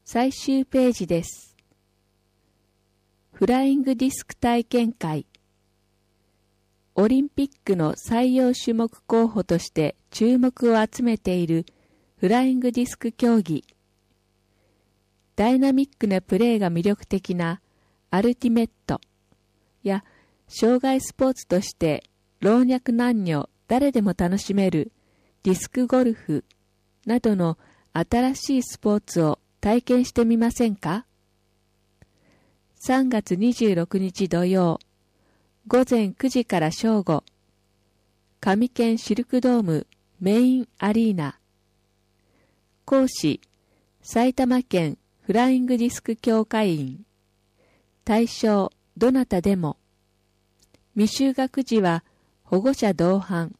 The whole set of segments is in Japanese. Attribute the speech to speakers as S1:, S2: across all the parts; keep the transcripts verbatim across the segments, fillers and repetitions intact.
S1: 最終ページです。フライングディスク体験会。オリンピックの採用種目候補として注目を集めているフライングディスク競技。ダイナミックなプレーが魅力的なアルティメットや障害スポーツとして老若男女誰でも楽しめるディスクゴルフなどの新しいスポーツを体験してみませんか？さんがつにじゅうろくにち土曜、午前くじから正午、上県シルクドームメインアリーナ。講師、埼玉県フライングディスク協会員。対象、どなたでも。未就学児は保護者同伴。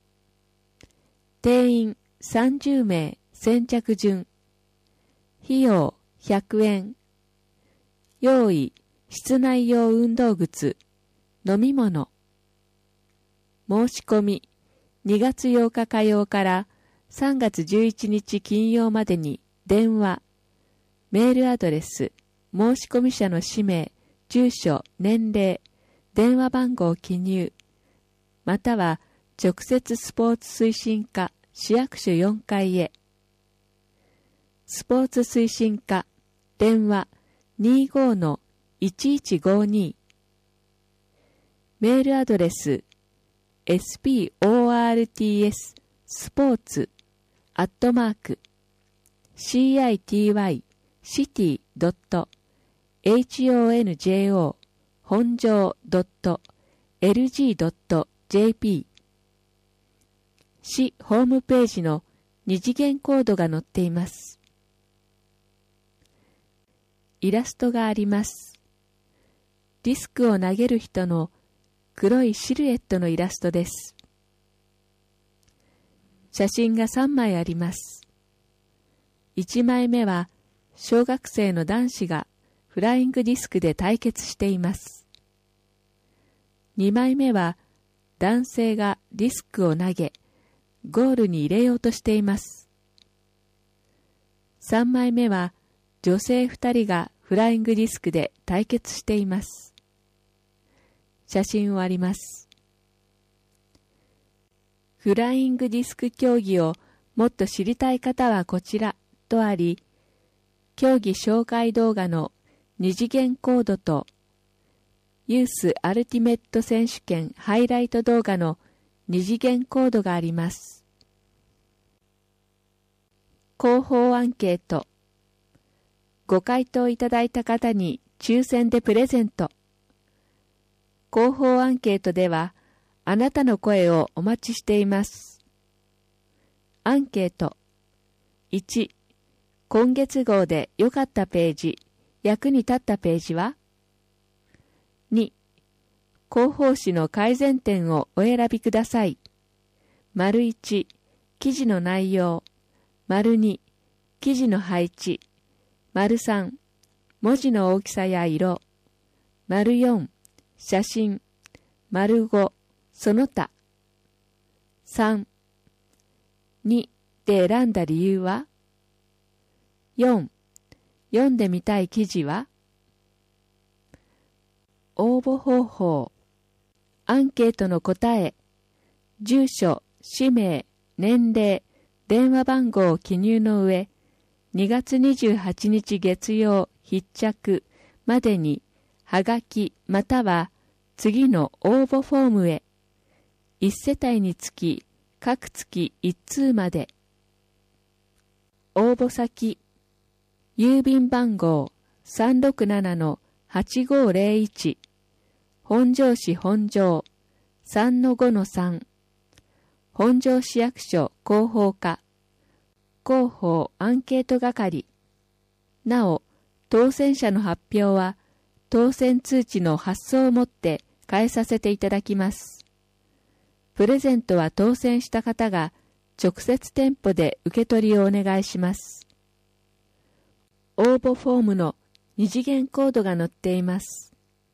S1: 定員さんじゅうめい先着順。費用ひゃくえん。用意、室内用運動靴、飲み物。申し込み、にがつようか火曜からさんがつじゅういちにち金曜までに電話、メールアドレス、申し込み者の氏名、住所、年齢、電話番号を記入、または直接スポーツ推進課市役所よんかいへ。スポーツ推進課、電話 にじゅうごのいちいちごに。メールアドレス エスピーオーアールティーエス スポーツアットマーク シーアイティーワイ シティ ドット エイチオーエヌジェーオー 本庄 ドット エルジー ドット ジェーピー。 市ホームページの二次元コードが載っています。イラストがあります。ディスクを投げる人の黒いシルエットのイラストです。写真がさんまいあります。いちまいめは小学生の男子がフライングディスクで対決しています。にまいめは男性がディスクを投げ、ゴールに入れようとしています。さんまいめは女性ふたりがフライングディスクで対決しています。写真をあります。フライングディスク競技をもっと知りたい方はこちらとあり、競技紹介動画の二次元コードとユースアルティメット選手権ハイライト動画の二次元コードがあります。広報アンケート。ご回答いただいた方に抽選でプレゼント。広報アンケートではあなたの声をお待ちしています。アンケート。いち、今月号で良かったページ、役に立ったページは？に、広報誌の改善点をお選びください。丸いち、記事の内容。丸に、記事の配置。丸さん、文字の大きさや色。丸よん、写真。丸ご、その他。さん、にで選んだ理由は？よん、読んでみたい記事は？応募方法。アンケートの答え。住所、氏名、年齢、電話番号を記入の上、にがつにじゅうはちにち月曜必着までに、はがきまたは次の応募フォームへ。いち世帯につき、各月いち通まで。応募先。郵便番号 さんろくななのはちごーぜろいち 本庄市本庄 さんのごのさん 本庄市役所広報課広報アンケート係。なお、当選者の発表は当選通知の発送をもって返させていただきます。プレゼントは当選した方が直接店舗で受け取りをお願いします。応募フォームの二次元コードが載っています。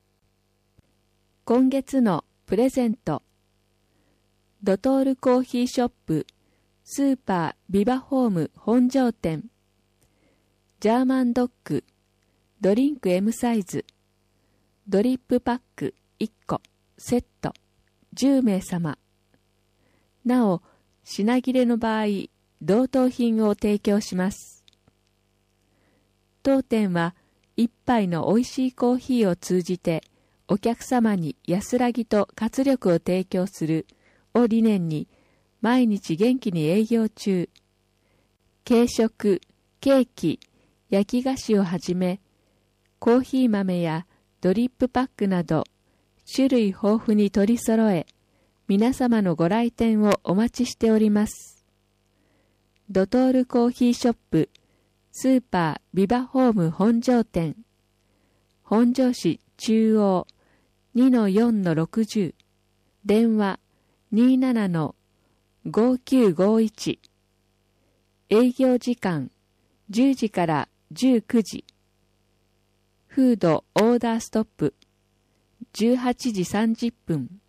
S1: 今月のプレゼント。ドトールコーヒーショップスーパービバホーム本庄店ジャーマンドッグ、ドリンク エム サイズ、ドリップパックいっこ、セット、じゅうめいさま。なお、品切れの場合、同等品を提供します。当店は、一杯のおいしいコーヒーを通じて、お客様に安らぎと活力を提供するを理念に、毎日元気に営業中。軽食、ケーキ、焼き菓子をはじめ、コーヒー豆やドリップパックなど、種類豊富に取り揃え、皆様のご来店をお待ちしております。ドトールコーヒーショップ、スーパービバホーム本庄店、本庄市中央 にのよんのろくぜろ、電話 にじゅうななのごきゅうごいち、営業時間じゅうじからじゅうくじ、フードオーダーストップじゅうはちじさんじゅっぷん。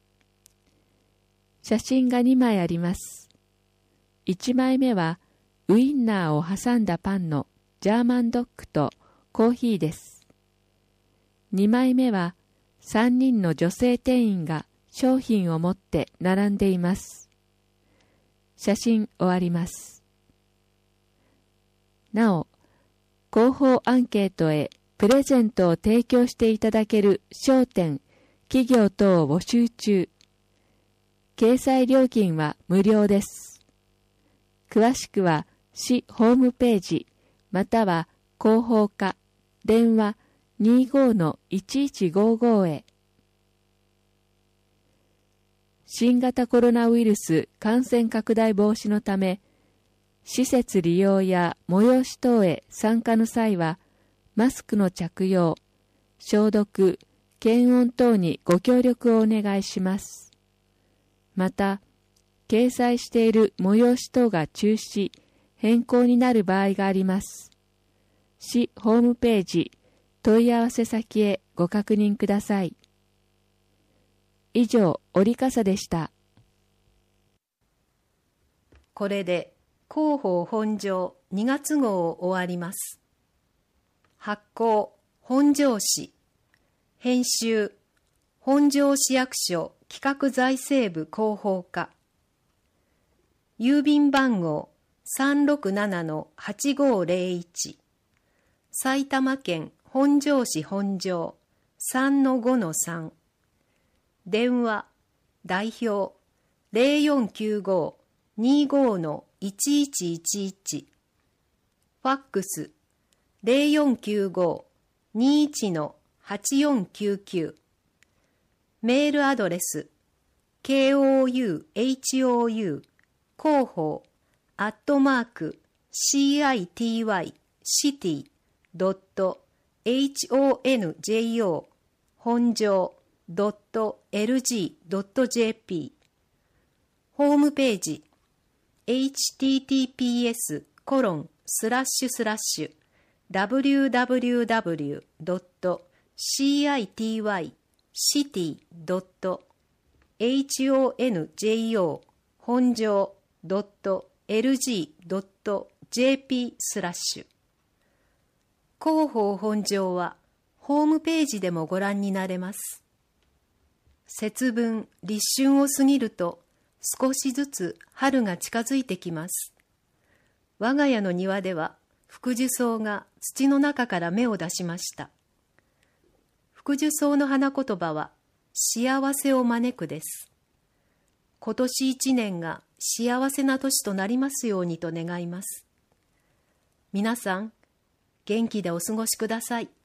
S1: 写真がにまいあります。いちまいめはウインナーを挟んだパンのジャーマンドッグとコーヒーです。にまいめはさんにんの女性店員が商品を持って並んでいます。写真終わります。なお、広報アンケートへプレゼントを提供していただける商店、企業等を募集中。掲載料金は無料です。詳しくは市ホームページまたは広報課電話 にじゅうごのいちいちごご へ。新型コロナウイルス感染拡大防止のため、施設利用や催し等へ参加の際は、マスクの着用、消毒、検温等にご協力をお願いします。また、掲載している催し等が中止、変更になる場合があります。市ホームページ、問い合わせ先へご確認ください。以上、折笠でした。
S2: これで広報本庄にがつ号を終わります。発行本庄市、編集本庄市役所企画財政部広報課、郵便番号 さんろくななのはちごぜろいち、埼玉県本庄市本庄 さんのごのさん、電話代表 ゼロよんきゅうご にじゅうごのいちいちいちいち、ファックス ゼロよんきゅうご にじゅういちのはちよんきゅうきゅう、メールアドレス ケーオーユーエイチオーユー 広報アットマーク シーアイティーワイ シティ ドット エイチオーエヌジェイオー 本庄 ドット エルジー ドット ジェーピー、 ホームページ エイチティーティーピーエスコロンスラッシュスラッシュ ダブリューダブリューダブリュー ドット シーアイティーワイ シティ ドット エイチオーエヌジェイオー 本庄 ドット エルジー ドット ジェーピー スラッシュ。広報本庄はホームページでもご覧になれます。節分、立春を過ぎると少しずつ春が近づいてきます。我が家の庭では福寿草が土の中から芽を出しました。福寿草の花言葉は幸せを招くです。今年一年が幸せな年となりますようにと願います。皆さん、元気でお過ごしください。